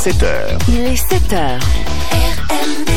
7h. Les 7h. RMD.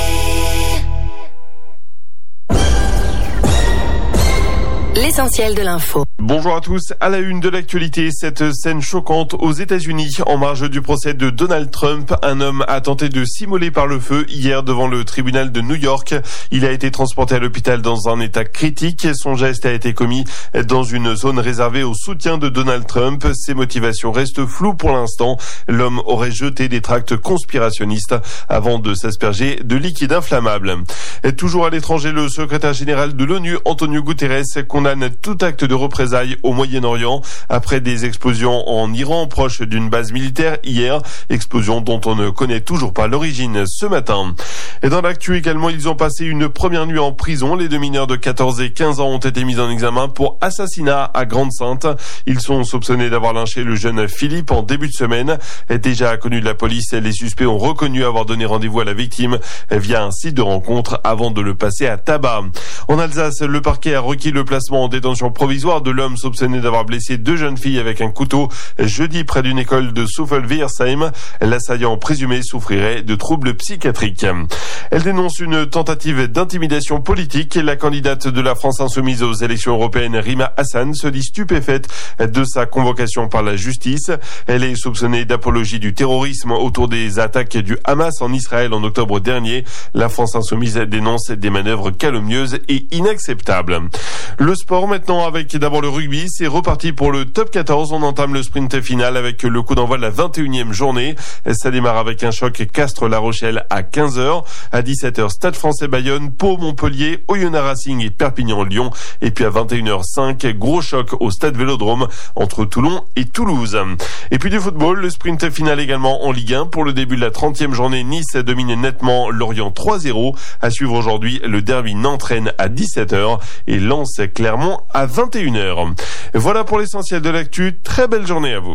L'essentiel de l'info. Bonjour à tous. À la une de l'actualité, cette scène choquante aux États-Unis en marge du procès de Donald Trump. Un homme a tenté de s'immoler par le feu hier devant le tribunal de New York. Il a été transporté à l'hôpital dans un état critique. Son geste a été commis dans une zone réservée au soutien de Donald Trump. Ses motivations restent floues pour l'instant. L'homme aurait jeté des tracts conspirationnistes avant de s'asperger de liquide inflammable. Et toujours à l'étranger, le secrétaire général de l'ONU, Antonio Guterres, condamne tout acte de représailles au Moyen-Orient après des explosions en Iran proche d'une base militaire hier, explosions dont on ne connaît toujours pas l'origine ce matin. Et dans l'actu également, ils ont passé une première nuit en prison. Les deux mineurs de 14 et 15 ans ont été mis en examen pour assassinat à Grande-Synthe. Ils sont soupçonnés d'avoir lynché le jeune Philippe en début de semaine. Déjà connu de la police, les suspects ont reconnu avoir donné rendez-vous à la victime via un site de rencontre avant de le passer à tabac. En Alsace, le parquet a requis le placement en détention provisoire de l'homme soupçonné d'avoir blessé deux jeunes filles avec un couteau jeudi près d'une école de Souffelversheim. L'assaillant présumé souffrirait de troubles psychiatriques. Elle dénonce une tentative d'intimidation politique. La candidate de la France insoumise aux élections européennes, Rima Hassan, se dit stupéfaite de sa convocation par la justice. Elle est soupçonnée d'apologie du terrorisme autour des attaques du Hamas en Israël en octobre dernier. La France insoumise dénonce des manœuvres calomnieuses et inacceptables. Le sport maintenant avec d'abord le rugby. C'est reparti pour le top 14. On entame le sprint final avec le coup d'envoi de la 21e journée. Ça démarre avec un choc Castres-La Rochelle à 15h. À 17h, Stade Français Bayonne, Pau Montpellier, Oyonnax Racing et Perpignan-Lyon. Et puis à 21h05, gros choc au Stade Vélodrome entre Toulon et Toulouse. Et puis du football, le sprint final également en Ligue 1. Pour le début de la 30e journée, Nice domine nettement Lorient 3-0. À suivre aujourd'hui, le derby Nantes-Rennes à 17h et Lens-Clermont à 21h. Voilà pour l'essentiel de l'actu. Très belle journée à vous.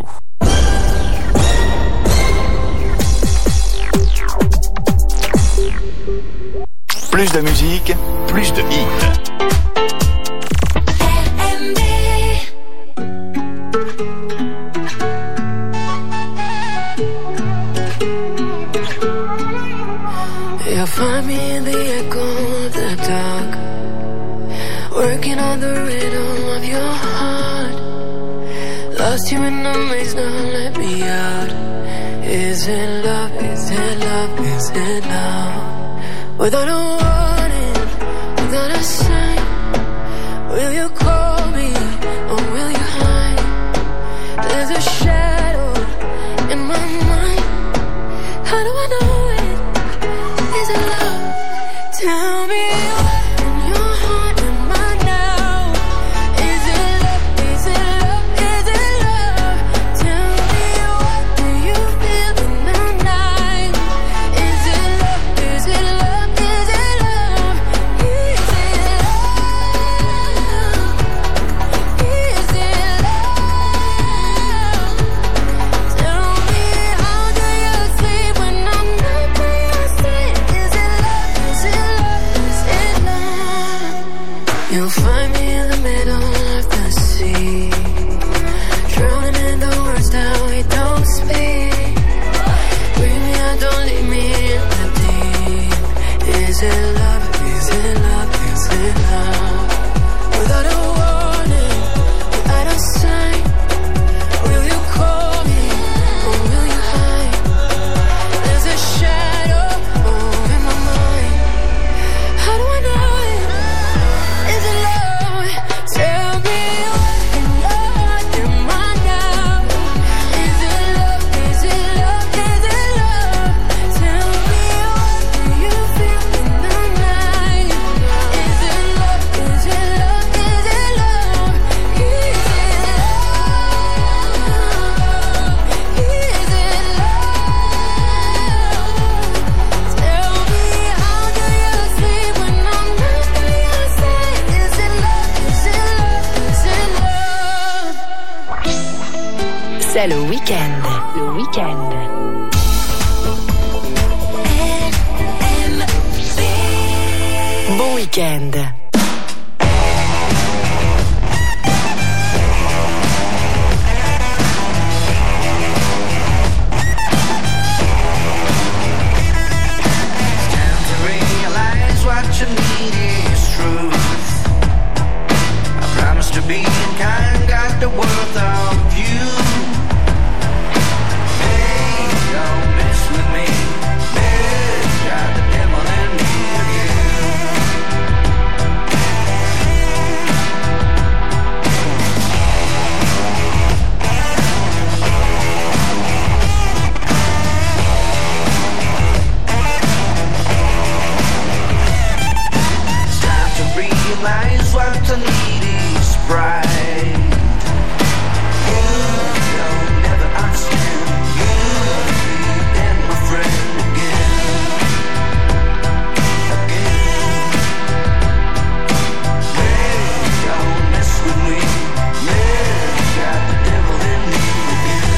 Plus de musique, plus de hits. You'll find me in the echo of the dark, working on the rhythm of your heart. Lost you in the maze, now let me out. Is it love, is it love, is it love? Without a warning, without a sign, will you call me or will you hide? There's a shadow in my mind. How do I know it? Is it love? Tell me what in your heart am I now? Is it love? Is it love? Is it love? Tell me what do you feel in the night? Is it love? Is it love? Is it love? Is it love? Is it love? Tell me how do you sleep when I'm not by your side? Is it love? Is it love? Is it love? You'll find me in the middle of the sea, drowning in the words that we don't speak. Bring me out, don't leave me in the deep. Is it love? Is it love? Is it love? Without a warning, without a sign, will you call me or will you hide? There's a shadow in my mind. How do I know it? Is it love? Tell me what in your heart am I now? Is it love? Is it love? Is it love? Tell me what do you feel in the night? Is it love? Is it love? Is it love? Is it love? Is it love? Tell me how do you sleep when I'm not by your side? Is it love? Is it love? Is it love? C'est le week-end. Le week-end. Bon week-end. just a needy sprite. You don't never understand. You'll be then my friend again. Baby, don't mess with me. Yeah, got the devil in me again.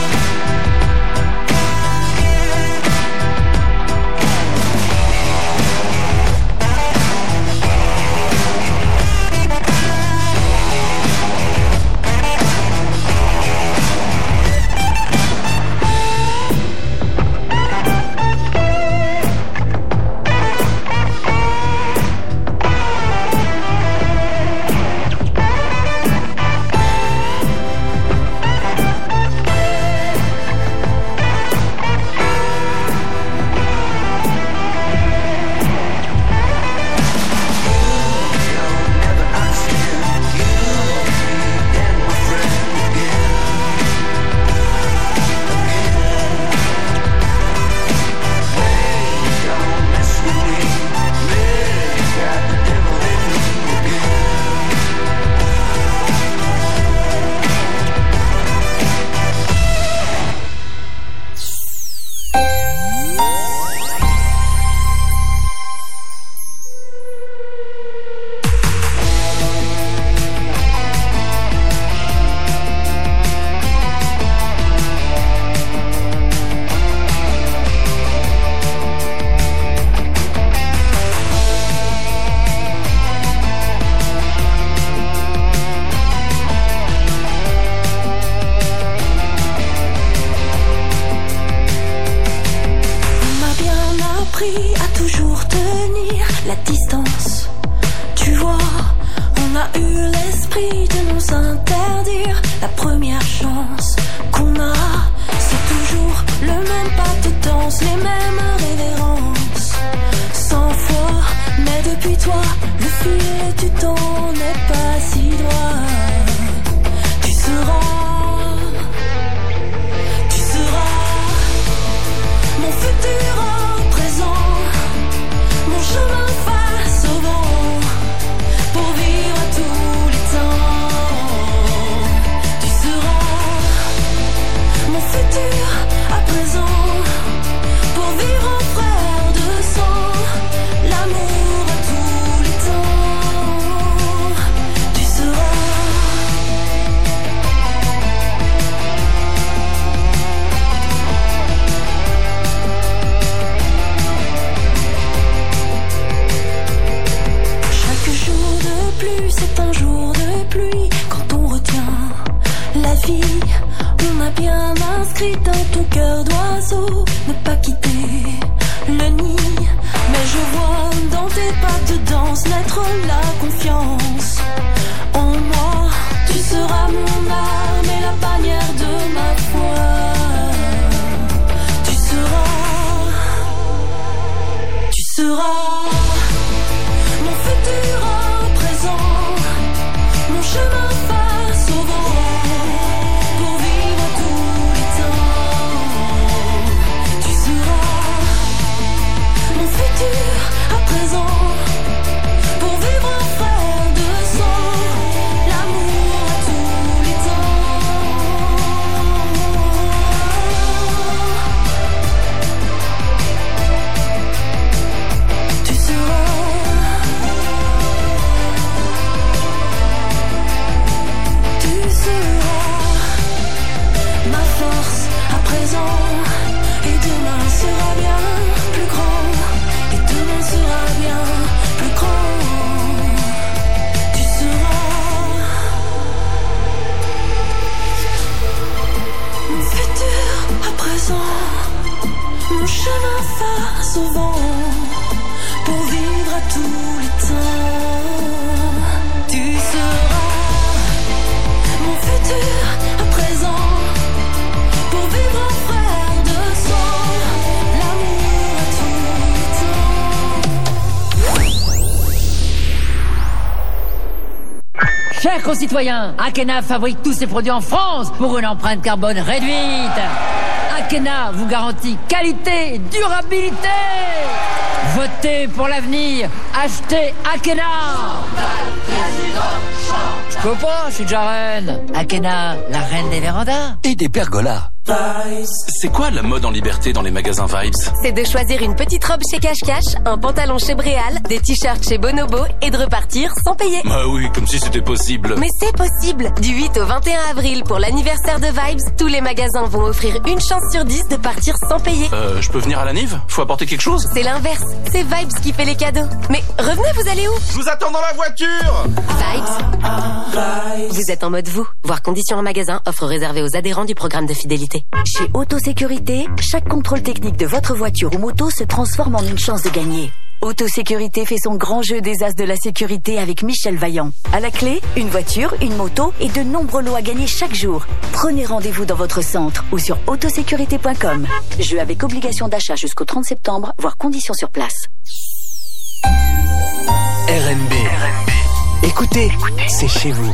Chers concitoyens, Akena fabrique tous ses produits en France pour une empreinte carbone réduite. Akena vous garantit qualité et durabilité. Votez pour l'avenir. Achetez Akena. Je peux pas, je suis déjà reine. Akena, la reine des vérandas. Et des pergolas. C'est quoi la mode en liberté dans les magasins Vibes? C'est de choisir une petite robe chez Cash Cash, un pantalon chez Bréal, des t-shirts chez Bonobo et de repartir sans payer. Bah oui, comme si c'était possible. Mais c'est possible. Du 8 au 21 avril, pour l'anniversaire de Vibes, tous les magasins vont offrir une chance sur 10 de partir sans payer. Je peux venir à la Nive? Faut apporter quelque chose? C'est l'inverse. C'est Vibes qui fait les cadeaux. Mais revenez, vous allez où? Je vous attends dans la voiture. Vibes. Vous êtes en mode vous. Voir conditions en magasin, offre réservée aux adhérents du programme de fidélité. Chez Autosécurité, chaque contrôle technique de votre voiture ou moto se transforme en une chance de gagner. Autosécurité fait son grand jeu des as de la sécurité avec Michel Vaillant. À la clé, une voiture, une moto et de nombreux lots à gagner chaque jour. Prenez rendez-vous dans votre centre ou sur autosécurité.com. Jeu avec obligation d'achat jusqu'au 30 septembre, voire conditions sur place. RMB. Écoutez, c'est chez vous.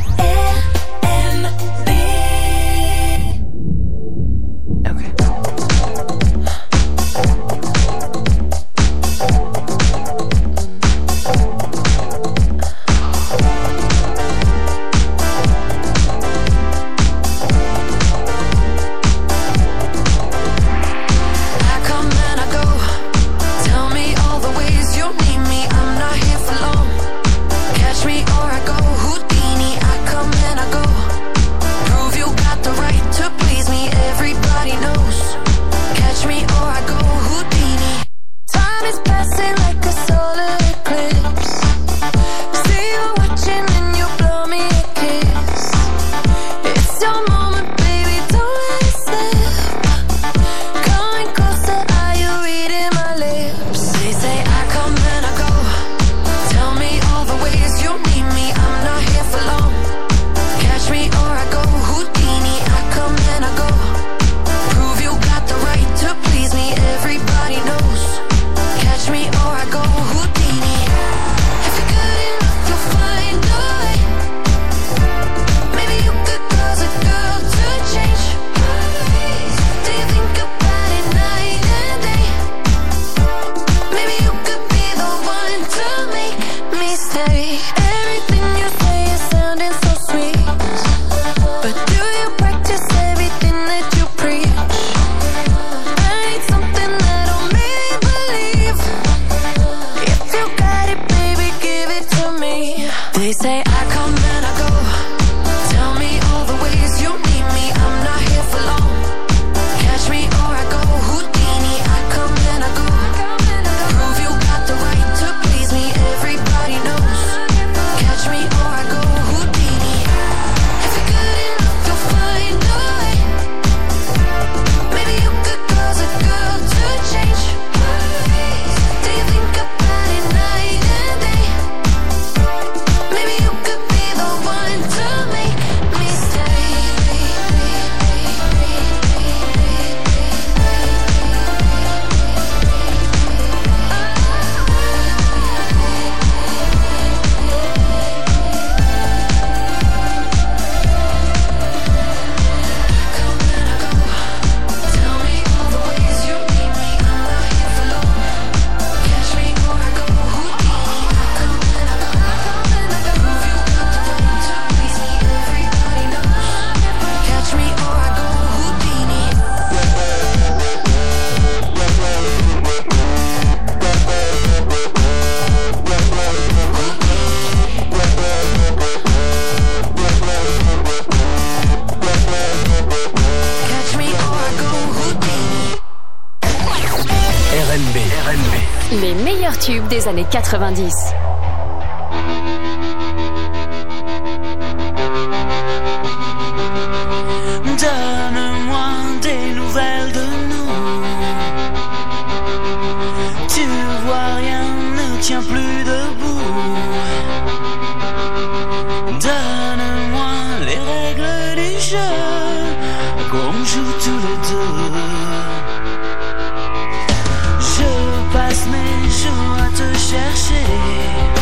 Les meilleurs tubes des années 90. Donne-moi des nouvelles de nous. Tu vois, rien ne tient plus debout. Donne-moi les règles du jeu qu'on joue tous les deux. Je passe mes jours à te chercher.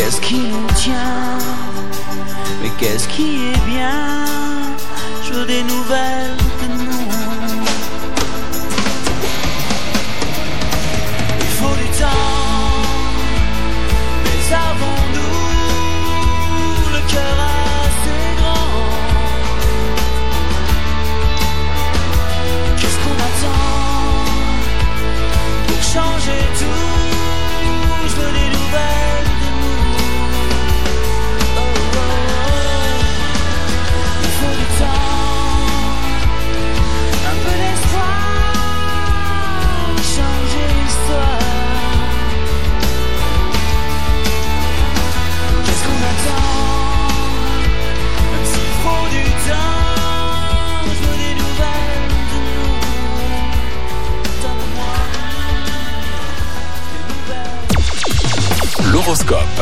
qu'est-ce qui nous tient? Mais qu'est-ce qui est bien? Je veux des nouvelles de nous. Il faut du temps, mais avons-nous le cœur assez grand? Qu'est-ce qu'on attend pour changer tout? Je veux des nouvelles de nous. Oh, oh, oh. Il faut du temps, un peu d'espoir, changer l'histoire. Qu'est-ce qu'on attend? Même s'il faut du temps, je veux des nouvelles de nous. Donne-moi des nouvelles. L'horoscope.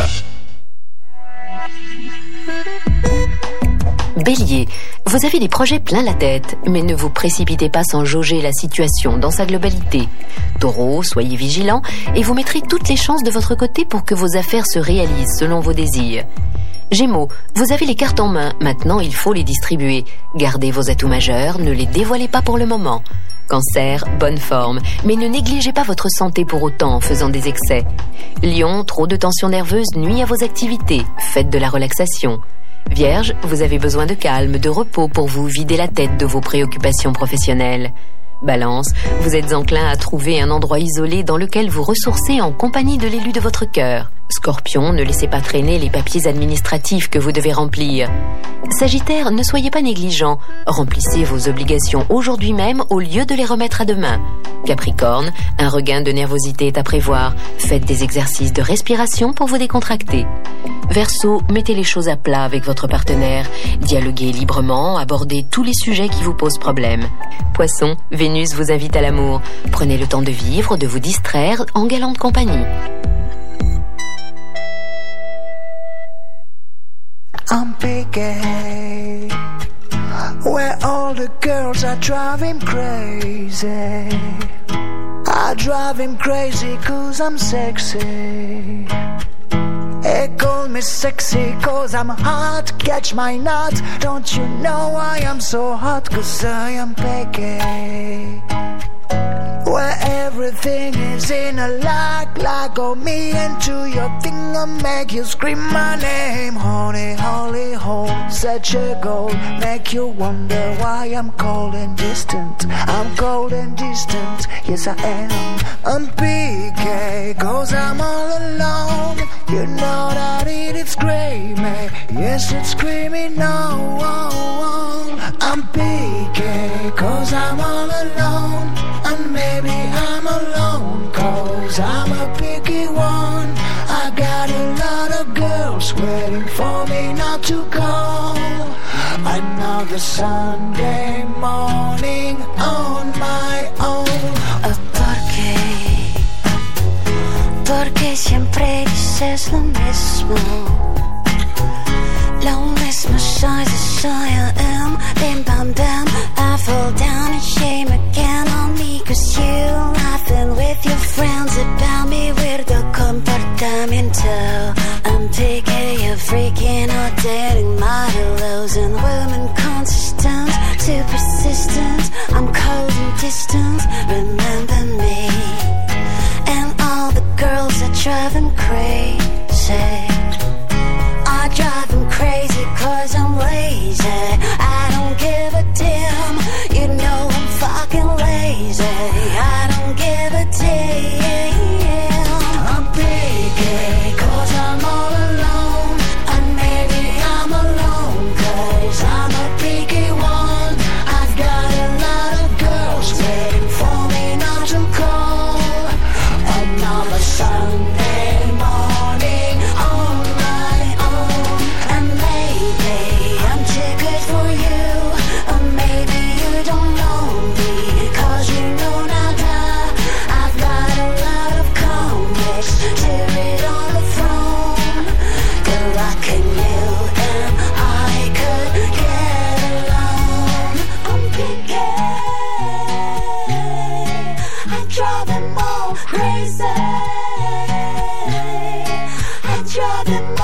Bélier, vous avez des projets plein la tête, mais ne vous précipitez pas sans jauger la situation dans sa globalité. Taureau, soyez vigilant et vous mettrez toutes les chances de votre côté pour que vos affaires se réalisent selon vos désirs. Gémeaux, vous avez les cartes en main, maintenant il faut les distribuer. Gardez vos atouts majeurs, ne les dévoilez pas pour le moment. Cancer, bonne forme, mais ne négligez pas votre santé pour autant en faisant des excès. Lion, trop de tension nerveuse nuit à vos activités, faites de la relaxation. Vierge, vous avez besoin de calme, de repos pour vous vider la tête de vos préoccupations professionnelles. Balance, vous êtes enclin à trouver un endroit isolé dans lequel vous ressourcez en compagnie de l'élu de votre cœur. Scorpion, ne laissez pas traîner les papiers administratifs que vous devez remplir. Sagittaire, ne soyez pas négligent. Remplissez vos obligations aujourd'hui même au lieu de les remettre à demain. Capricorne, un regain de nervosité est à prévoir. Faites des exercices de respiration pour vous décontracter. Verseau, mettez les choses à plat avec votre partenaire. Dialoguez librement, abordez tous les sujets qui vous posent problème. Poisson, Vénus vous invite à l'amour. Prenez le temps de vivre, de vous distraire en galante compagnie. I'm picky, where all the girls are driving crazy. I drive him crazy 'cause I'm sexy. They call me sexy 'cause I'm hot, catch my nut. Don't you know why I'm so hot? 'Cause I am picky, where everything is in a like oh me into your thing and make you scream my name. Honey, holy hole, such a goal, make you wonder why I'm cold and distant. I'm cold and distant, yes I am. I'm PK, 'cause I'm all alone. You know that it's screaming, yes it's screaming no. I'm PK, 'cause I'm all alone. And maybe I'm alone 'cause I'm a picky one. I got a lot of girls waiting for me not to go. Another Sunday morning on my own. Porque siempre dices lo mismo. Lo mismo size as I am. Bim bam bam, I fall down and shame again on me. 'Cause you laughing with your friends about me. Weirdo comportamiento. I'm picky, you're freaking out, dating models and women consistent, too persistent. I'm cold and distant, remember me. And all the girls are driving crazy. I drive them crazy 'cause I'm lazy. I don't give a damn, you know I'm fucking lazy. I don't give a damn. I'm picky 'cause I'm all alone. And maybe I'm alone 'cause I'm a picky one. I've got a lot of girls waiting for me not to call. Another Sunday morning on my own. And maybe I'm too good for you. Or maybe you don't know me 'cause you know nada. I've got a lot of comics to read on the phone. Good luck in you and I could get along. I'm picky, I drive them all crazy. I drive them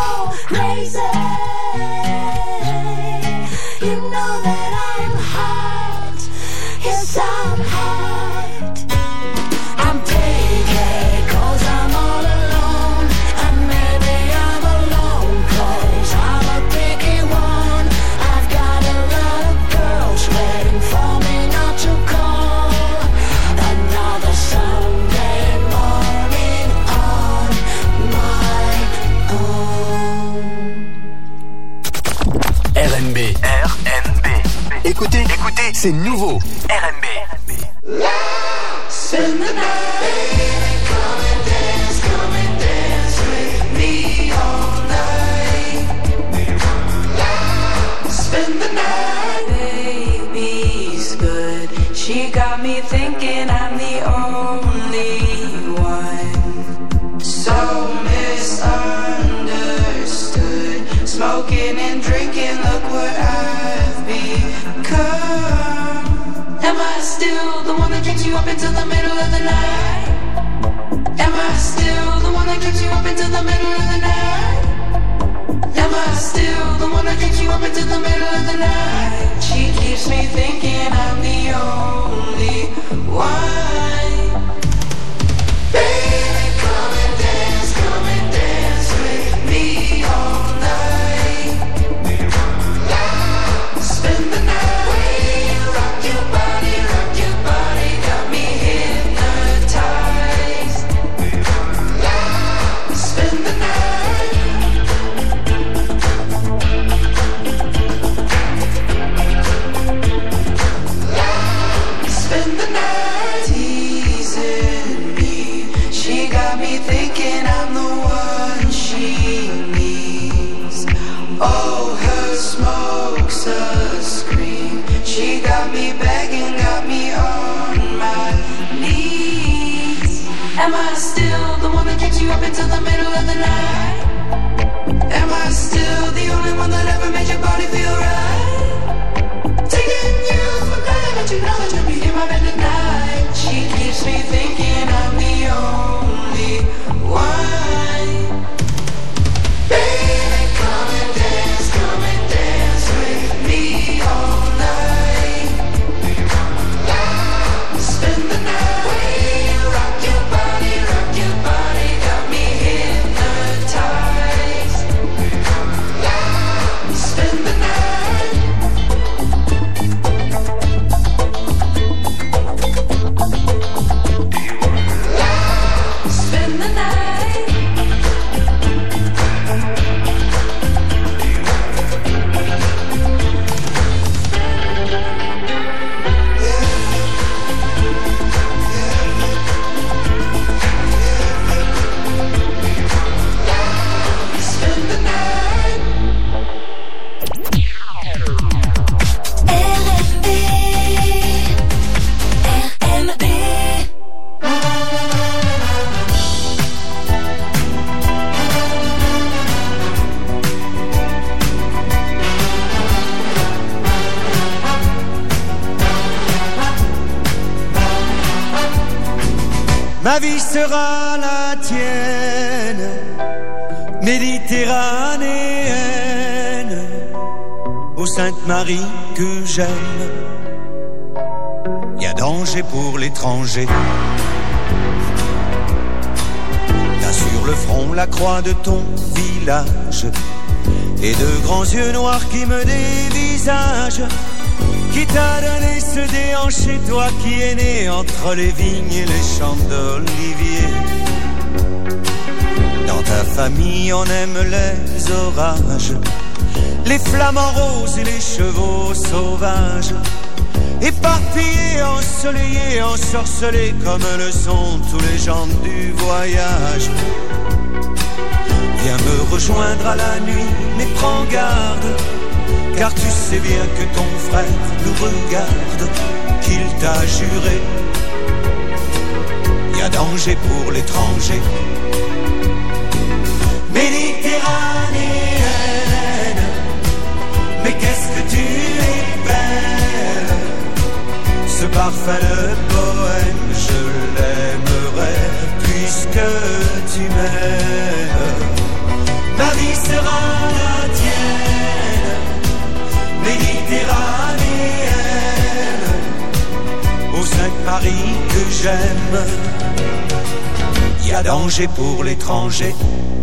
c'est nouveau. R&B. Spend the night, come and dance with me all night. Spend the night, baby's good. She got me thinking I'm the only one. So misunderstood. Smoking and drinking, look what I've become. Am I still the one that keeps you up until the middle of the night? Am I still the one that keeps you up until the middle of the night? Am I still the one that keeps you up until the middle of the night? She keeps me thinking I'm the only one. Baby, come and dance with me all night. Spend the night, rock your body, got me hypnotized. Spend the night. Spend the night teasing me. She got me thinking I'm the one she needs. Oh, her smoke's a scream. She got me begging, got me on my knees. Am I still the one that keeps you up until the middle of the night? Am I still the only one that ever made your body feel right? Taking you for granted, but you know that you'll be in my bed tonight. She keeps me thinking I'm the only one. Baby, come and dance with me all night. Spend the night, rock your body, got me hypnotized. Spend the night. Spend the night. Spend the night. RMB. Ma vie sera la tienne, méditerranéenne, ô Sainte Marie que j'aime. Y a danger pour l'étranger. T'as sur le front la croix de ton village et de grands yeux noirs qui me dévisagent. Qui t'a donné ce déhanché, toi qui es né entre les vignes et les champs d'olivier? Dans ta famille on aime les orages, les flamants roses et les chevaux sauvages, éparpillés, ensoleillés, ensorcelés comme le sont tous les gens du voyage. Viens me rejoindre à la nuit, mais prends garde, car tu sais bien que ton frère nous regarde, qu'il t'a juré. Y a danger pour l'étranger. Méditerranéenne, mais qu'est-ce que tu es belle. Ce parfait de poème, je l'aimerais puisque tu m'aimes. Ma vie sera la tienne, méditerranéenne, ô Sainte Marie que j'aime. Y a danger pour l'étranger,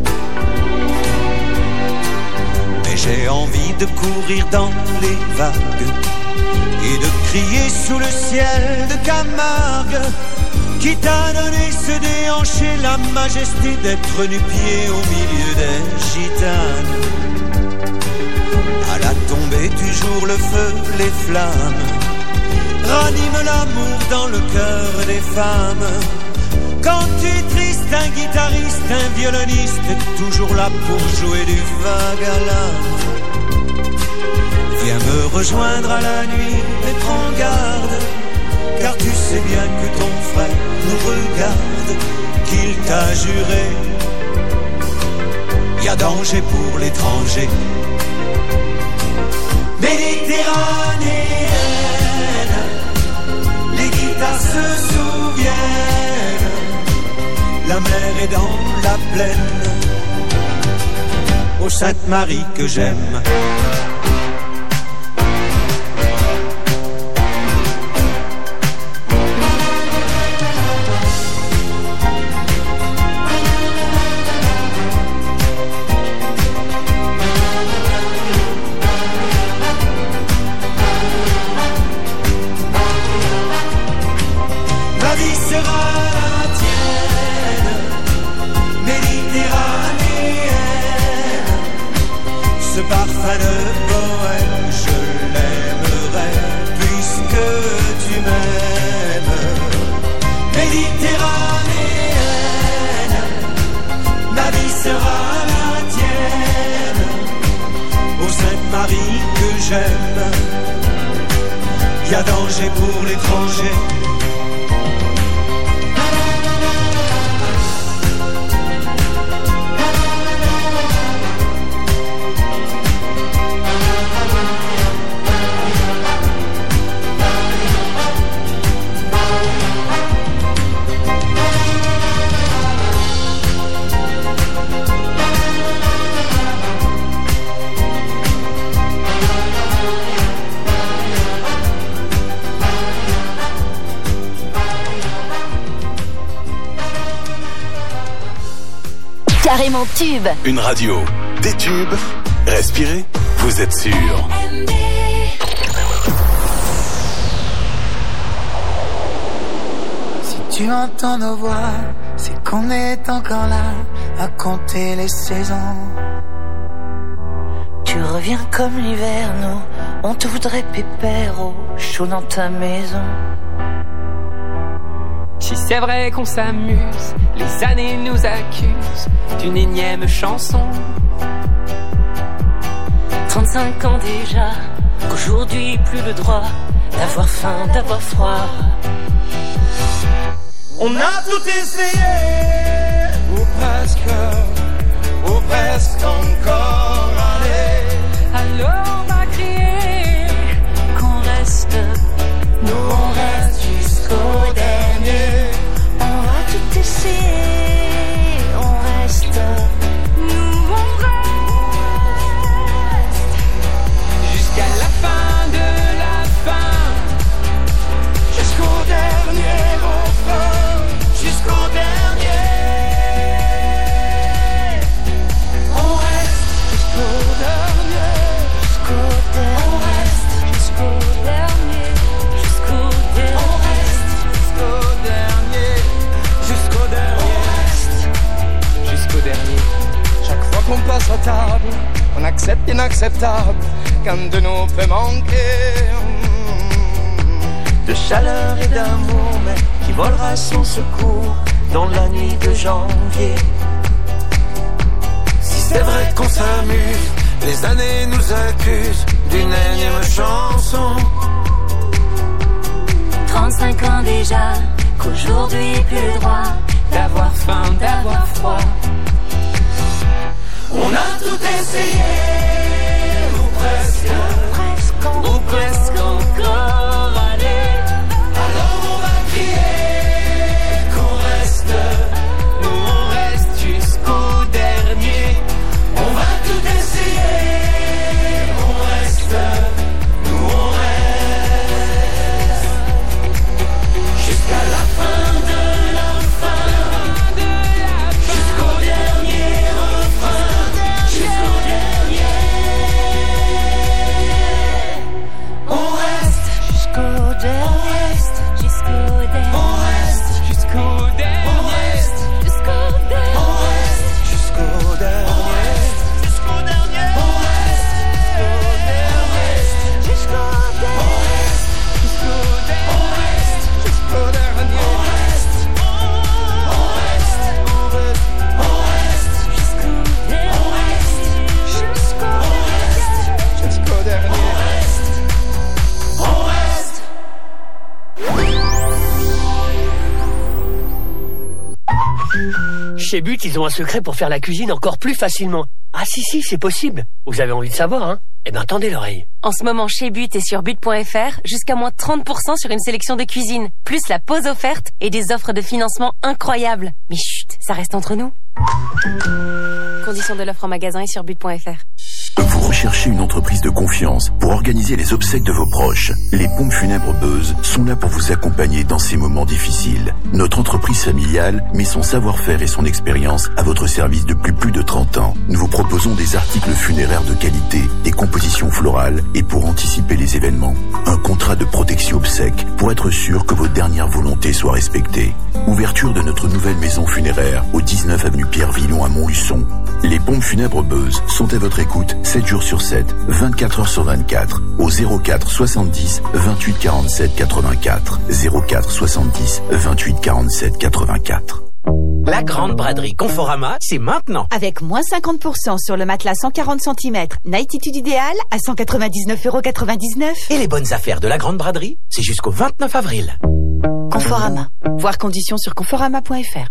mais j'ai envie de courir dans les vagues et de crier sous le ciel de Camargue. Qui t'a donné ce déhanché, la majesté d'être nu-pied au milieu des gitanes? À la tombée du jour, le feu, les flammes, ranime l'amour dans le cœur des femmes. Quand tu es triste, un guitariste, un violoniste est toujours là pour jouer du vague à l'âme. Viens me rejoindre à la nuit et prends garde, car tu sais bien que ton frère nous regarde, qu'il t'a juré, y a danger pour l'étranger. Méditerranéenne, les guitares se souviennent, la mer est dans la plaine, ô Sainte-Marie que j'aime. Y a danger pour l'étranger. Carrément tube. Une radio, des tubes, respirez, vous êtes sûr. Si tu entends nos voix, c'est qu'on est encore là à compter les saisons. Tu reviens comme l'hiver, nous, on te voudrait pépère au chaud dans ta maison. Si c'est vrai qu'on s'amuse, les années nous accusent d'une énième chanson. 35 ans déjà, qu'aujourd'hui plus le droit d'avoir faim, d'avoir froid. On a tout essayé, ou presque encore, allez. Alors on va crier qu'on reste, nous on reste jusqu'au dernier. On va tout essayer, on reste, nous on reste jusqu'à la fin de la fin, jusqu'au dernier refrain, jusqu'au dernier. On reste jusqu'au dernier, jusqu'au dernier. on reste Jusqu'au dernier, jusqu'au dernier. on reste jusqu'au dernier, jusqu'au dernier. Chaque fois qu'on passe à table, on accepte l'inacceptable, qu'un de nous peut manquer. De chaleur et d'amour, mais qui volera son secours dans la nuit de janvier. Si c'est vrai qu'on s'amuse, les années nous accusent d'une énième chanson. 35 ans déjà, qu'aujourd'hui plus le droit D'avoir faim, d'avoir froid. On a tout essayé, ou presque encore, allez. Alors on va crier qu'on reste, Nous on reste jusqu'au dernier. on va tout essayer, on reste, nous on reste jusqu'à la fin de la fin, jusqu'au dernier refrain, jusqu'au dernier. Chez But, ils ont un secret pour faire la cuisine encore plus facilement. Ah si, c'est possible. Vous avez envie de savoir, hein? Eh ben, tendez l'oreille. En ce moment, chez But et sur but.fr, jusqu'à moins 30% sur une sélection de cuisine, plus la pause offerte et des offres de financement incroyables. Mais chut, ça reste entre nous. Conditions de l'offre en magasin et sur but.fr. Vous recherchez une entreprise de confiance pour organiser les obsèques de vos proches. Les pompes funèbres Buzz sont là pour vous accompagner dans ces moments difficiles. Notre entreprise familiale met son savoir-faire et son expérience à votre service depuis plus de 30 ans. Nous vous proposons des articles funéraires de qualité, des compositions florales et pour anticiper les événements. Un contrat de protection obsèques pour être sûr que vos dernières volontés soient respectées. Ouverture de notre nouvelle maison funéraire au 19 avenue Pierre Villon à Montluçon. Les pompes funèbres Buzz sont à votre écoute 7 jours sur 7, 24 heures sur 24, au 04 70 28 47 84. 04 70 28 47 84. La grande braderie Conforama, c'est maintenant. Avec moins 50% sur le matelas 140 cm, Nightitude idéal à 199,99 €. Et les bonnes affaires de la grande braderie, c'est jusqu'au 29 avril. Conforama. Voir conditions sur conforama.fr.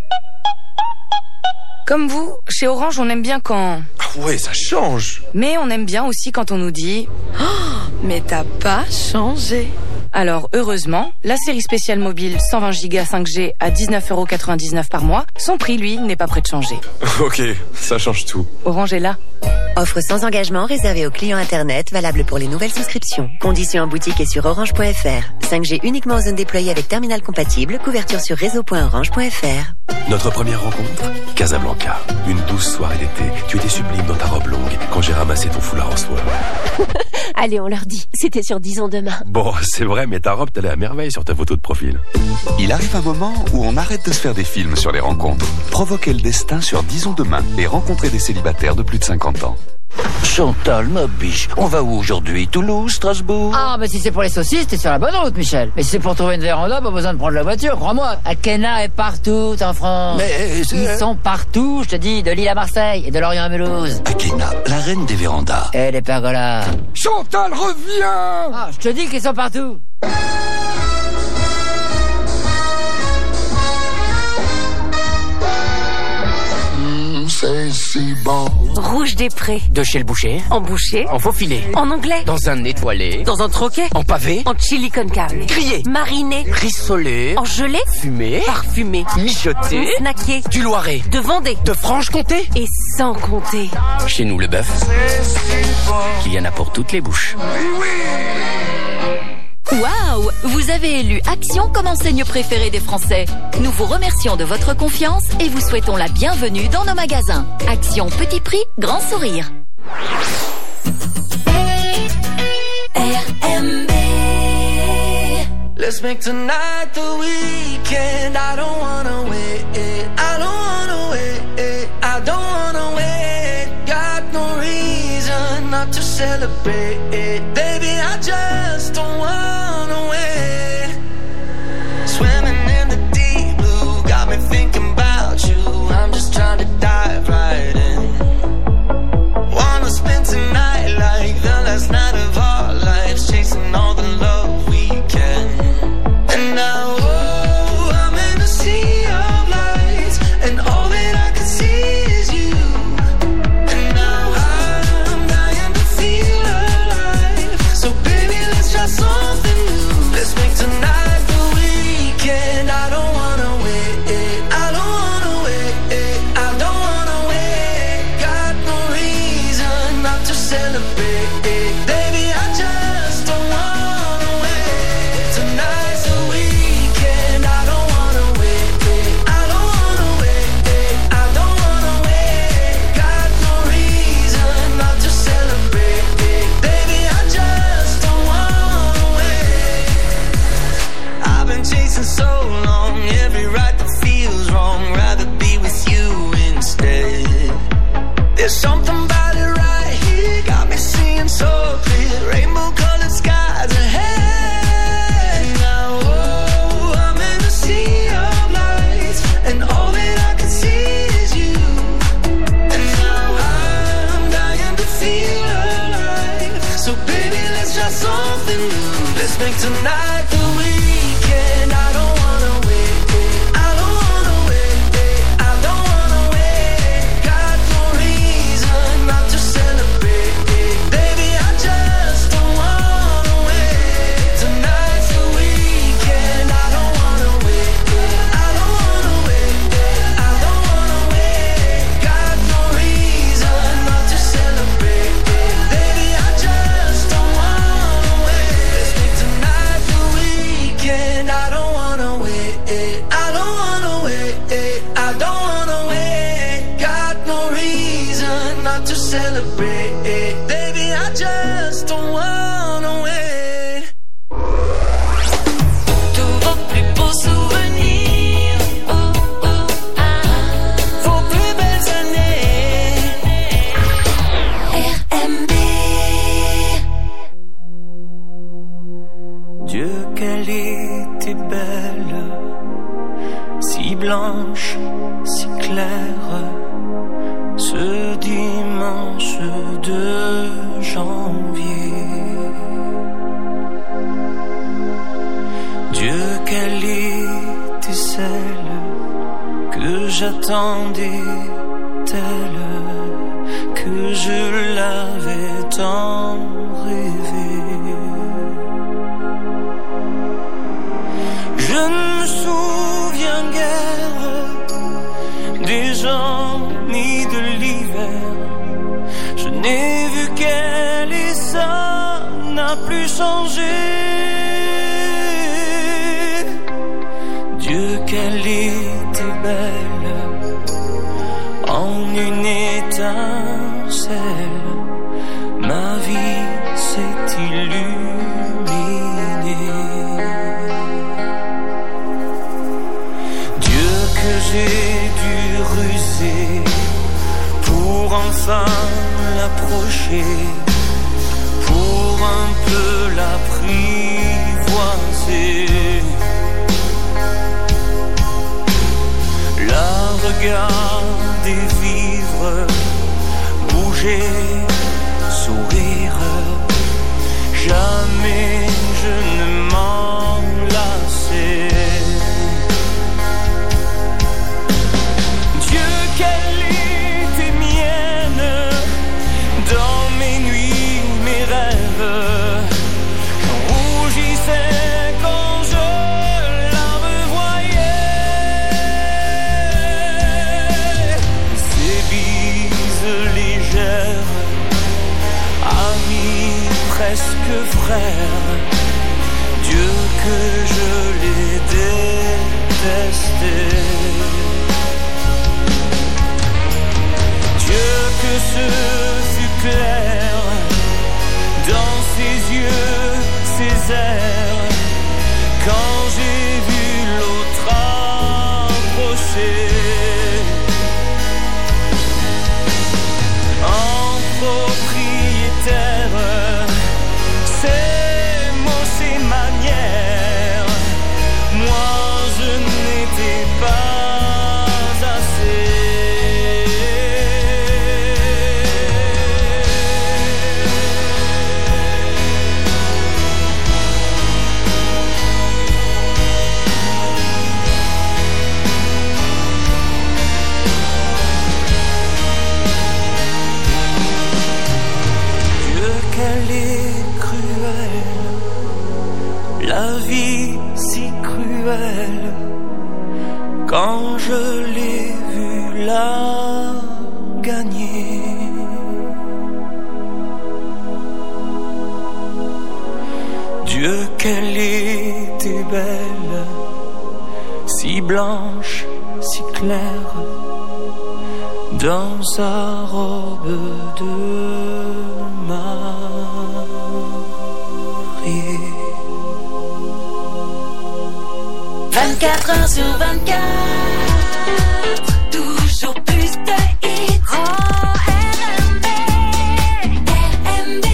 Comme vous, chez Orange, on aime bien quand... Ah ouais, ça change. Mais on aime bien aussi quand on nous dit oh, mais t'as pas changé. Alors, heureusement, la série spéciale mobile 120 Go 5G à 19,99 € par mois, son prix, lui, n'est pas prêt de changer. Ok, ça change tout. Orange est là. Offre sans engagement réservée aux clients Internet, valable pour les nouvelles souscriptions. Conditions en boutique et sur orange.fr. 5G uniquement en zone déployée avec terminal compatible. Couverture sur réseau.orange.fr. Notre première rencontre, Casablanca. Une douce soirée d'été. Tu étais sublime dans ta robe longue quand j'ai ramassé ton foulard en soie. Allez, on leur dit. C'était sur Disons demain. Bon, c'est vrai, mais ta robe t'allait à merveille sur ta photo de profil. Il arrive un moment où on arrête de se faire des films sur les rencontres. Provoquez le destin sur Disons demain et rencontrez des célibataires de plus de 50 ans. Chantal, ma biche, on va où aujourd'hui? Toulouse, Strasbourg? Ah, mais si c'est pour les saucisses, t'es sur la bonne route, Michel. Mais si c'est pour trouver une véranda, pas besoin de prendre la voiture, crois-moi. Akena est partout en France. Mais ils sont partout, je te dis, de Lille à Marseille et de Lorient à Mulhouse. Akena, la reine des vérandas. Et les pergolas. Chantal, reviens! Ah, je te dis qu'ils sont partout. C'est si bon. Rouge des Prés. De chez le boucher. En boucher. En faux filet. En anglais. Dans un étoilé. Dans un troquet. En pavé. En chili con carne. Grillé. Mariné. Rissolé. En gelée. Fumé. Parfumé. Mijoté. Snacké. Du Loiret. De Vendée. De Franche-Comté. Et sans compter. Chez nous, le bœuf, il y en a pour toutes les bouches. Waouh! Vous avez élu Action comme enseigne préférée des Français. Nous vous remercions de votre confiance et vous souhaitons la bienvenue dans nos magasins. Action petit prix, grand sourire. RMB. Let's make tonight the weekend. I don't wanna wait. I don't wanna wait. I don't wanna wait. Got no reason not to celebrate. Baby, I just don't wanna wait. Swimming in the deep blue got me thinking about you. I'm just trying to dive right in. Wanna spend tonight like the last night of our lives, chasing all the love we can. And now, oh, I'm in a sea of lights, and all that I can see is you. And now I'm dying to feel alive. So baby, let's try something new. Let's make tonight the weekend. I don't wanna wait. I don't wanna wait. I don't wanna wait. Got no reason not to celebrate. Baby, I just don't wanna wait. Tonight's the weekend. I don't wanna wait. I don't wanna wait. I don't wanna wait. Got no reason not to celebrate. Baby, I just don't wanna wait. I've been chasing so long, every right that feels wrong. Rather be with you instead. There's something about it right here, got me seeing so clear. Rainbow colored skies ahead. Now, oh, I'm in a sea of lights, and all that I can see is you. And now I'm dying to feel alive. So baby, let's try something new. Let's make tonight the weekend. I don't wanna wait. I don't wanna wait. I don't not to celebrate. Baby, I just don't wanna wait. Tous vos plus beaux souvenirs, vos plus belles années. RMB. Dieu, qu'elle était belle, si blanche, si claire, ce dimanche de janvier. Dieu, qu'elle était celle que j'attendais, telle que je l'avais tant rêvé. Je ne me souviens guère des gens ni de l'hiver. Je n'ai vu qu'elle et ça n'a plus changé. Dieu, qu'elle était belle en une étincelle. Ma vie s'est illuminée. Que j'ai dû ruser pour enfin l'approcher, pour un peu l'apprivoiser, la regarder vivre, bouger, sourire. Jamais je ne m'en lassais. Qu'elle était mienne dans mes nuits, mes rêves. J'en rougissais quand je la revoyais. Ces bises légères, amis presque frères. Dieu, que je les détestais. Dieu, que ce fut clair dans ses yeux, ses airs, quand j'ai vu l'autre approcher. En propriétaire, ses mots, ses manières, moi je n'étais pas assez. Qu'elle est cruelle, la vie si cruelle, quand je l'ai vue la gagner. Dieu, qu'elle était belle, si blanche, si claire, dans sa robe de mariée. 24 heures sur 24, toujours plus de hits. Oh, RMB, RMB.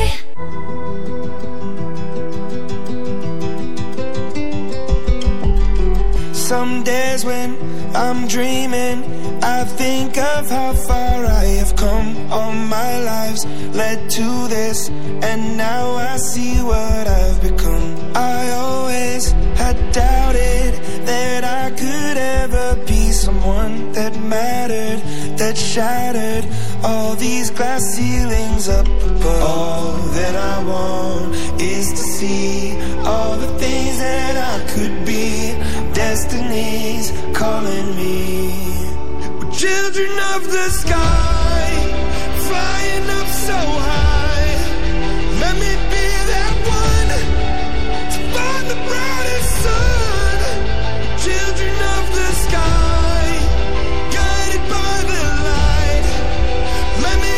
Some days when I'm dreaming, I think of how far I have come. All my lives led to this, and now I see what I've become. I always had doubted that I could ever be someone that mattered, that shattered all these glass ceilings up above. All that I want is to see all the things that I could be. Destiny's calling me. We're children of the sky, flying up so high. Let me be that one to find the brightest sun. Children of the sky, guided by the light. Let me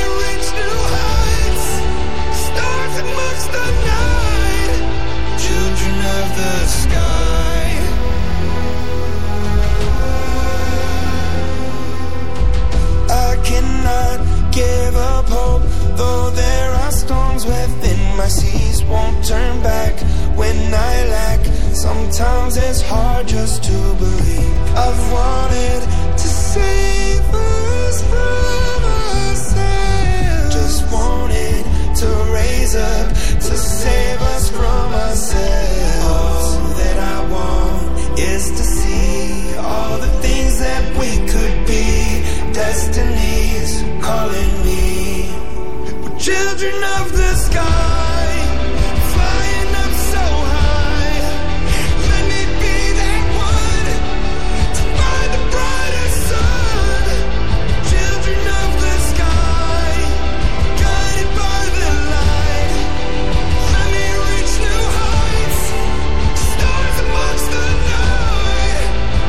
give up hope, though there are storms within my seas won't turn back when I lack. Sometimes it's hard just to believe. I've wanted to save us from ourselves, just wanted to raise up to save us from ourselves. All that I want is to see all the things that we could be. Destiny's calling me. We're children of the sky, flying up so high. Let me be that one to find the brightest sun. Children of the sky, guided by the light. Let me reach new heights, stars amongst the night.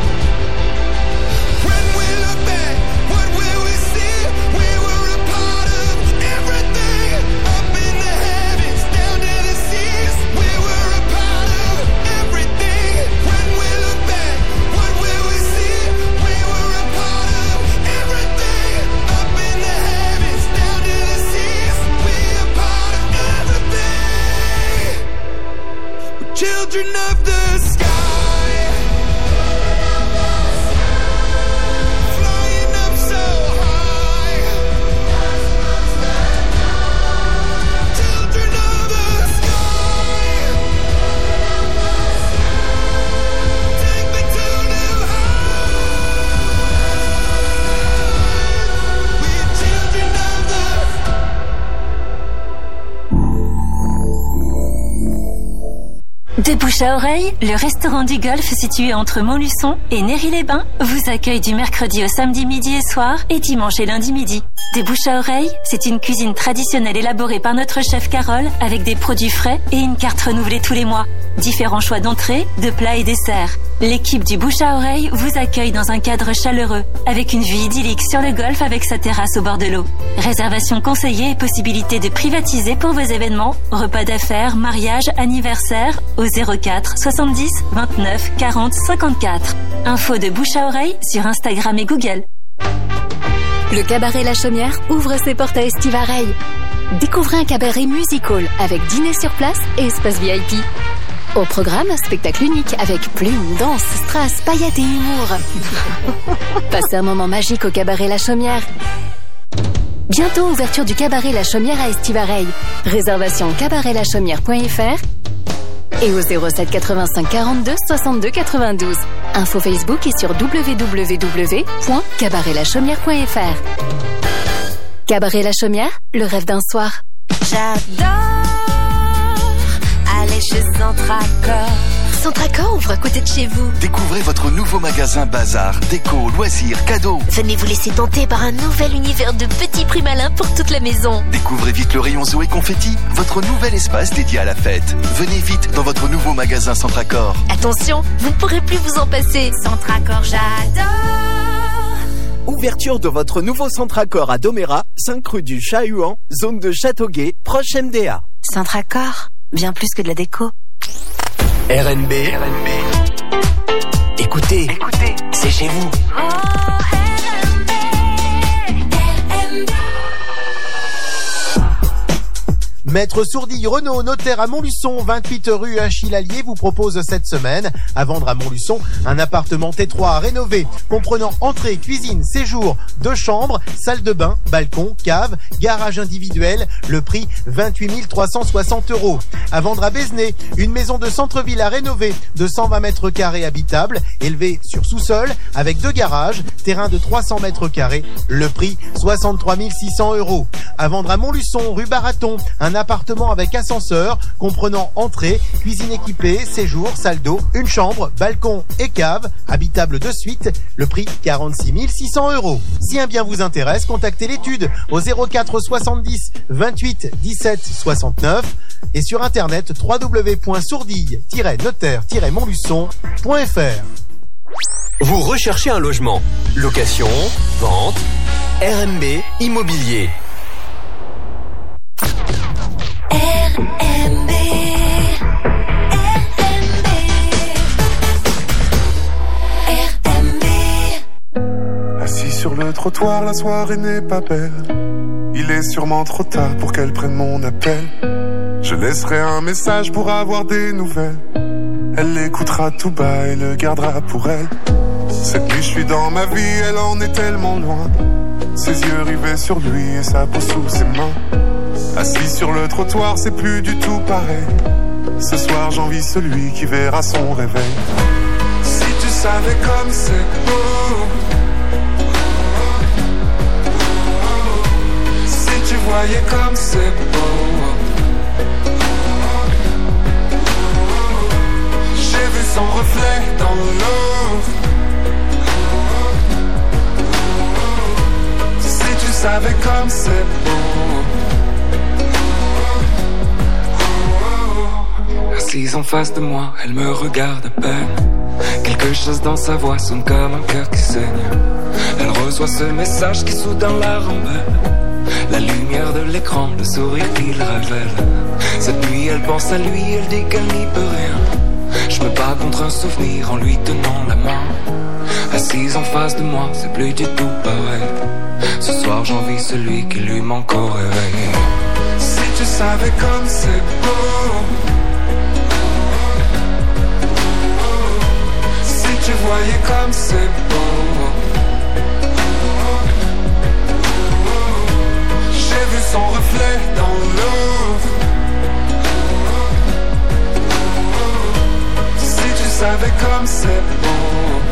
When we look back, what will we see? We were a part of everything. Up in the heavens, down to the seas. We were a part of everything. When we look back, what will we see? We were a part of everything. Up in the heavens, down to the seas. We a part of everything. We're children of the sky. Flying up so high. Children of the sky. Take me to new heights. We're children of the De bouche à oreille, le restaurant du Golfe situé entre Montluçon et Néry-les-Bains vous accueille du mercredi au samedi midi et soir et dimanche et lundi midi. Des bouche à oreille, c'est une cuisine traditionnelle élaborée par notre chef Carole avec des produits frais et une carte renouvelée tous les mois. Différents choix d'entrées, de plats et desserts. L'équipe du bouche à oreille vous accueille dans un cadre chaleureux avec une vue idyllique sur le golfe avec sa terrasse au bord de l'eau. Réservation conseillée et possibilité de privatiser pour vos événements, repas d'affaires, mariage, anniversaire au 04 70 29 40 54. Info de bouche à oreille sur Instagram et Google. Le cabaret La Chaumière ouvre ses portes à Estivareil. Découvrez un cabaret musical avec dîner sur place et espace VIP. Au programme, spectacle unique avec plumes, danse, strass, paillettes et humour. Passez un moment magique au cabaret La Chaumière. Bientôt ouverture du cabaret La Chaumière à Estivareil. Réservation cabaretlachaumière.fr et au 07 85 42 62 92. Info Facebook et sur www.cabaretlachaumière.fr. Cabaret La Chaumière, le rêve d'un soir. J'adore aller chez Centracor. Centracor ouvre à côté de chez vous. Découvrez votre nouveau magasin bazar, déco, loisirs, cadeaux. Venez vous laisser tenter par un nouvel univers de petits prix malins pour toute la maison. Découvrez vite le rayon Zoé Confetti, votre nouvel espace dédié à la fête. Venez vite dans votre nouveau magasin Centracor. Attention, vous ne pourrez plus vous en passer. Centracor, j'adore. Ouverture de votre nouveau Centracor à Domérat, 5 rue du Chat-Huan, zone de Châteauguay, proche MDA. Centracor, bien plus que de la déco. RNB. Écoutez, c'est chez vous. Maître Sourdille Renault, notaire à Montluçon, 28 rue Achille-Allier, vous propose cette semaine à vendre à Montluçon un appartement T3 à rénover, comprenant entrée, cuisine, séjour, 2 chambres, salle de bain, balcon, cave, garage individuel, le prix 28 360 €. À vendre à Bézenay, une maison de centre-ville à rénover de 120 mètres carrés habitable, élevée sur sous-sol, avec 2 garages, terrain de 300 mètres carrés, le prix 63 600 €. À vendre à Montluçon, rue Baraton, un appartement avec ascenseur, comprenant entrée, cuisine équipée, séjour, salle d'eau, une chambre, balcon et cave, habitable de suite, le prix 46 600 €. Si un bien vous intéresse, contactez l'étude au 04 70 28 17 69 et sur internet www.sourdille-notaire-montluçon.fr. Vous recherchez un logement, location, vente, RMB Immobilier. RMB. Assis sur le trottoir, la soirée n'est pas belle. Il est sûrement trop tard pour qu'elle prenne mon appel. Je laisserai un message pour avoir des nouvelles. Elle l'écoutera tout bas et le gardera pour elle. Cette nuit je suis dans ma vie, elle en est tellement loin. Ses yeux rivés sur lui et sa peau sous ses mains. Assis sur le trottoir, c'est plus du tout pareil. Ce soir j'envie celui qui verra son réveil. Si tu savais comme c'est beau, si tu voyais comme c'est beau. J'ai vu son reflet dans l'eau. Si tu savais comme c'est beau. Assise en face de moi, elle me regarde à peine. Quelque chose dans sa voix sonne comme un cœur qui saigne. Elle reçoit ce message qui soudain la rembelle. La lumière de l'écran, le sourire qu'il révèle. Cette nuit elle pense à lui, elle dit qu'elle n'y peut rien. Je me bats contre un souvenir en lui tenant la main. Assise en face de moi, c'est plus du tout pareil. Ce soir j'envie celui qui lui manque au réveil. Si tu savais comme c'est beau. Si tu voyais comme c'est beau. J'ai vu son reflet dans l'eau. Si tu savais comme c'est beau.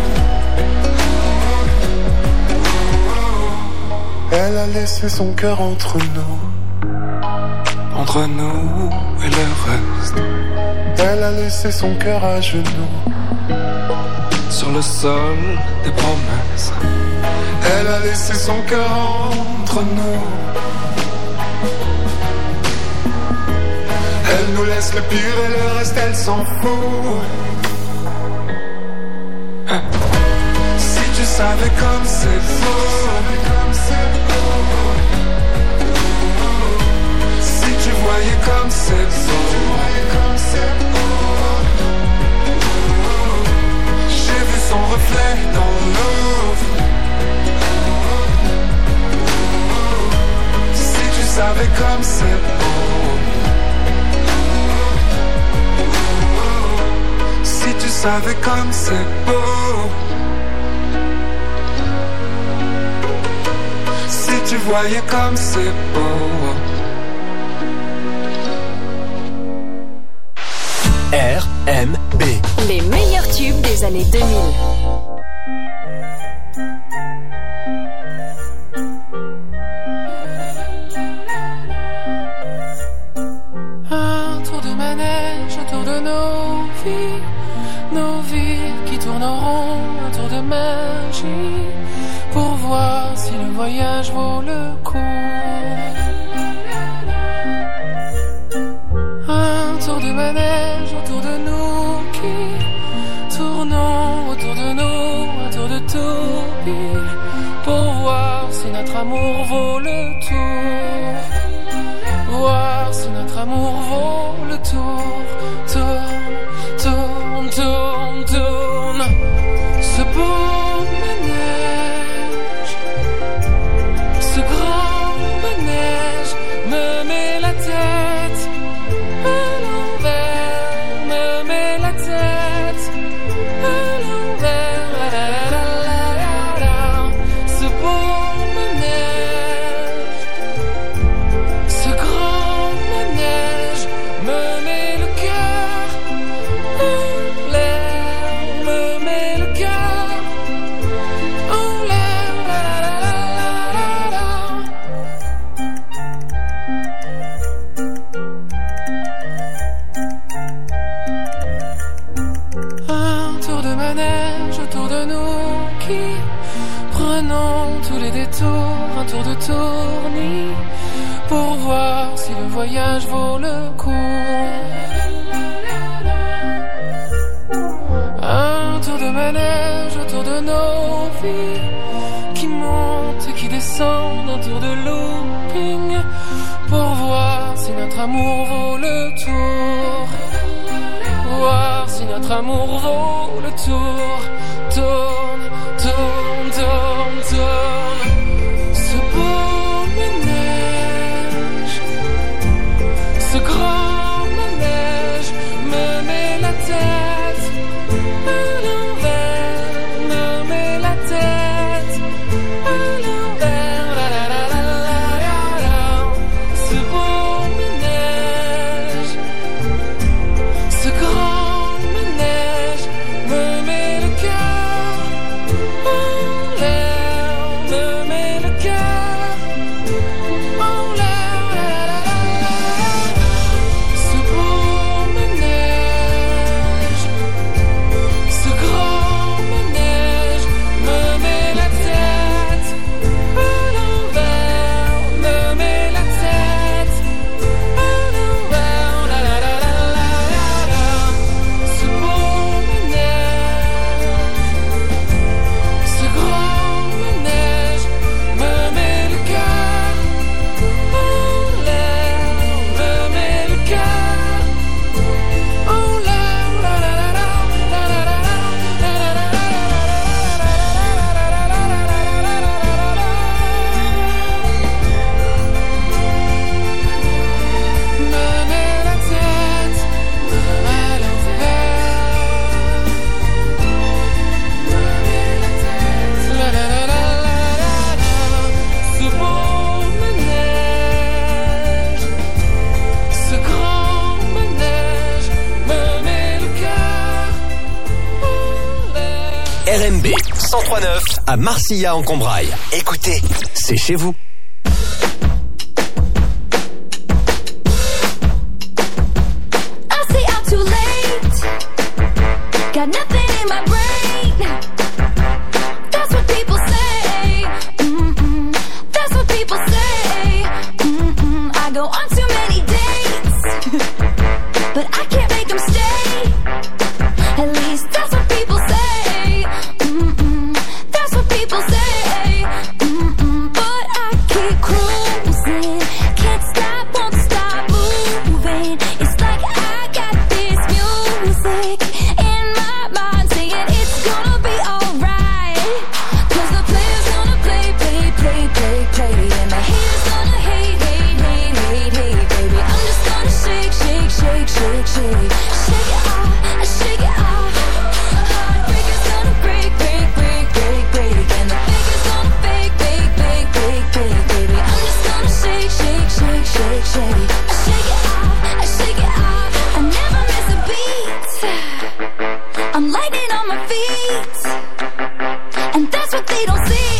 Elle a laissé son cœur entre nous. Entre nous et le reste. Elle a laissé son cœur à genoux. Sur le sol des promesses. Elle a laissé son cœur entre nous. Elle nous laisse le pire et le reste elle s'en fout. Si tu savais comme c'est beau. Si tu voyais comme c'est beau. J'ai vu son reflet dans l'eau. Si tu savais comme c'est beau. Si tu savais comme c'est beau. Si tu voyais comme c'est beau. RMB. Les meilleurs tubes des années 2000. Un tour de manège autour de nos vies qui tournent en rond, un tour de magie pour voir si le voyage vaut le coup. Un tour de manège autour de nous qui tournons autour de nous, un tour de toupie pour voir si notre amour vaut le tour. Voir si notre amour vaut le tour. Tourne, tourne, tourne, tourne. Ce beau manège, ce grand manège me met la tête à l'envers, me met la tête à l'envers. La, la, la, la, la. Ce beau manège, ce grand manège me met le cœur en l'air, me met le cœur en l'air. La, la, la, la, la, la. Un tour de manège autour de nous qui prenons tous les détours, un tour de tournis pour voir si le voyage vaut le coup. Un tour de manège autour de nos vies qui monte et qui descend, un tour de looping pour voir si notre amour vaut le tour. Voir si notre amour vaut le tour. Tourne, tourne, tourne, tourne. RMB 103.9 à Marcilla en Combraille. Écoutez, c'est chez vous. Got nothing in my brain. That's what people say. That's what people say. I go on too many dates, but I can't make them stay. At least that's what people say. That's what people say. But I keep cruising, can't stop, won't stop moving. It's like I got this music in my mind saying it's gonna be alright. 'Cause the player's gonna play, play, play, play, play, and the haters gonna hate, hate, hate, hate, hate, baby. I'm just gonna shake, shake, shake, shake, shake, shake it off, shake it off. Heartbreaker's gonna break, break, break, break, break, and the faker's gonna fake, fake, fake, fake, fake, baby. I'm just gonna shake, shake, shake, shake, shake, shake it off, shake it off. I never miss a beat. I'm lightning on my feet, and that's what they don't see.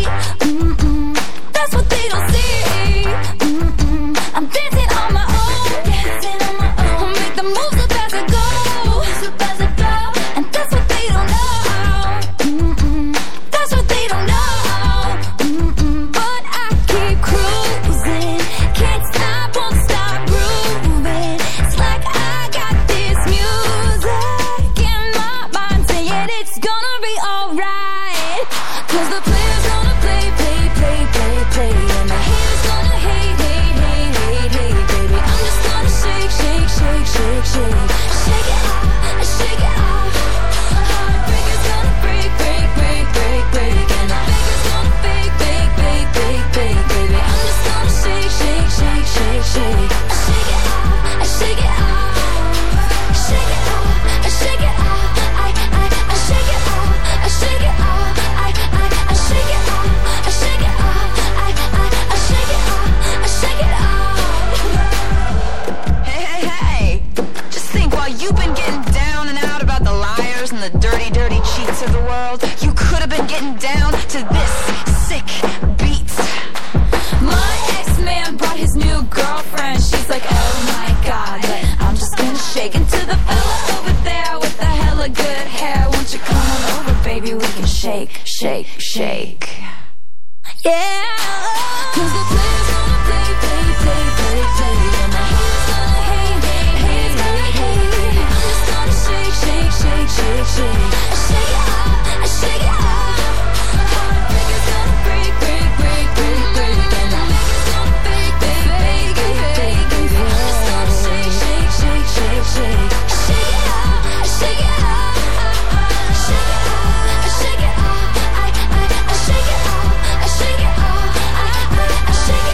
That's what they don't see. I'm dancing on my own, dancing on my own. Make the moves up as I go, and that's what they don't know. That's what they don't know. But I keep cruising, can't stop, won't stop grooving. It's like I got this music in my mind saying it's gonna be alright. 'Cause the player's gonna play, play, play, play, play, and the haters gonna hate, hate, hate, hate, hate, baby. I'm just gonna shake, shake, shake, shake, shake, shake it off, shake it off. Heartbreaker's gonna break, break, break, break, break, and the faker's gonna fake, fake, fake, fake, fake, baby. I'm just gonna shake, shake, shake, shake, shake, shake it off, shake it off, shake it off, shake it off. I shake it off, shake it off. I shake it off, shake it off. I shake it off, shake it off. Hey, hey, hey! Just think, while you've been getting down and out about the liars and the dirty, dirty cheats of the world, you could have been getting down to this sick beat. My ex-man brought his new girlfriend. She's like, oh my god, but I'm just gonna shake into the fella over there with the hella good hair. Won't you come on over, baby? We can shake, shake, shake. Yeah. 'Cause the